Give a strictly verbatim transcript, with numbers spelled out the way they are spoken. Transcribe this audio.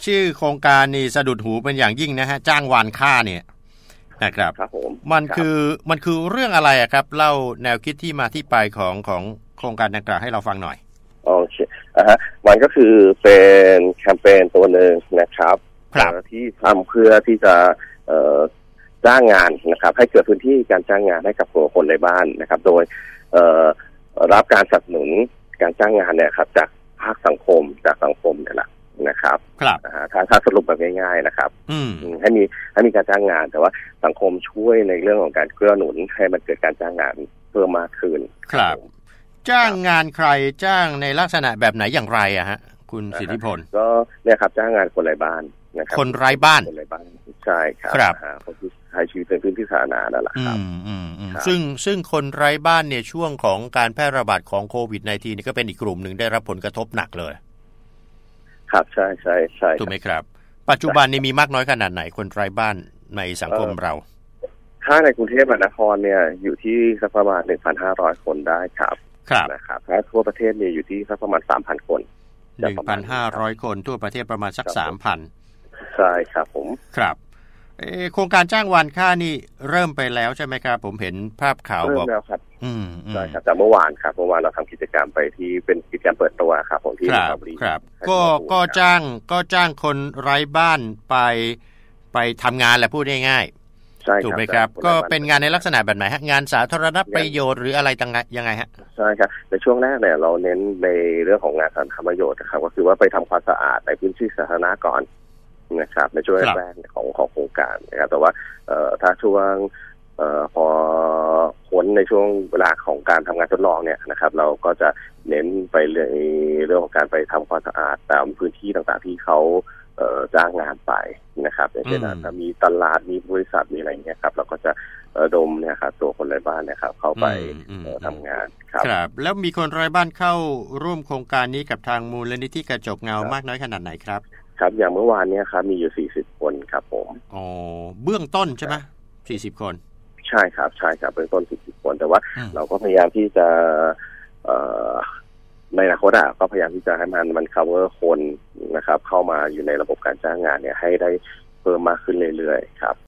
ชื่อโครงการนี่สะดุดหูเป็นอย่างยิ่งนะฮะจ้างวานฆ่าเนี่ยนะครับครับผมมันคือมันคือเรื่องอะไรครับเล่าแนวคิดที่มาที่ไปของของโครงการดังกล่าวให้เราฟังหน่อยโอเคอ่ะฮะมันก็คือเป็นแคมเปญตัวหนึ่งนะครับที่ทำเพื่อที่จะเอ่อจ้างงานนะครับให้เกิดพื้นที่การจ้างงานให้กับคนในบ้านนะครับโดยเอ่อรับการสนับสนุนการจ้างงานเนี่ยครับจากภาคสังคมจากสังคมเนี่ยแหละนะครับครับถ้าถ้าสรุปแบบง่ายๆนะครับให้มีให้มีการจ้างงานแต่ว่าสังคมช่วยในเรื่องของการเกื้อหนุนให้มันเกิดการจ้างงานเพิ่มมากขึ้นครับจ้างงานใครจ้างในลักษณะแบบไหนอย่างไรอะฮะคุณสิทธิพลก็เนี่ยครับจ้างงานคนไร้บ้านนะครับคนไร้บ้านคนไร้บ้านใช่ครับคนที่ใช้ชีวิตในพื้นที่สาธารณะนั่นแหละครับซึ่งซึ่งคนไร้บ้านเนี่ยช่วงของการแพร่ระบาดของโควิด สิบเก้า นี่ก็เป็นอีกกลุ่มหนึ่งได้รับผลกระทบหนักเลยครับใช่ใช่ใช่ถูกไหมครับปัจจุบันนี้มีมากน้อยขนาดไหนคนไร้บ้านในสังคมเราถ้าในกรุงเทพมหานครเนี่ยอยู่ที่สักประมาณ หนึ่งพันห้าร้อย คนได้ครับครับนะครับถ้าทั่วประเทศเนี่ยอยู่ที่สักประมาณ สามพัน คนหนึ่งพันห้าร้อย คนทั่วประเทศประมาณสัก สามพันใช่ครับผมครับโครงการจ้างวานฆ่านี่เริ่มไปแล้วใช่ไหมครับผมเห็นภาพข่าวบอกเริ่มแล้วครับอืมใช่ครับแต่เมื่อวานครับเมื่อวานเราทำกิจกรรมไปที่เป็นกิจกรรมเปิดตัวครับผมที่ครับครับก็ก็จ้างก็จ้างคนไร้บ้านไปไปทำงานแหละพูดง่ายๆถูกไหมครับก็เป็นงานในลักษณะแบบไหนฮะงานสาธารณประโยชน์หรืออะไรต่างๆยังไงฮะใช่ครับในช่วงแรกเนี่ยเราเน้นในเรื่องของงานสาธารณประโยชน์นะครับก็คือว่าไปทำความสะอาดในพื้นที่สาธารณะก่อนนะครับในช่วงแรกของของโครงการนะครับแต่ว่าเอ่อถ้าช่วงเอ่อพอพ้นในช่วงเวลาของการทำงานทดลองเนี่ยนะครับเราก็จะเน้นไปเรื่องเรื่องของการไปทำความสะอาดตามพื้นที่ต่างๆที่เขาเอ่อจ้างงานไปนะครับอย่างเช่นถ้ามีตลาดมีบริษัทมีอะไรเงี้ยครับเราก็จะระดมเนี่ยครับตัวคนไร้บ้านนะครับเข้าไปทำงานครับครับแล้วมีคนไร้บ้านเข้าร่วมโครงการนี้กับทางมูลนิธิกระจกเงามากน้อยขนาดไหนครับครับอย่างเมื่อวานนี้ครับมีอยู่สี่สิบคนครับผมอ๋อเบื้องต้นใช่ไหมสี่สิบคนใช่ครับใช่ครับเบื้องต้นสี่สิบคนแต่ว่าเราก็พยายามที่จะเอ่อในอนาคตอ่ะก็พยายามที่จะให้มันมัน cover คนนะครับเข้ามาอยู่ในระบบการจ้างงานเนี่ยให้ได้เพิ่มมากขึ้นเรื่อยๆครับ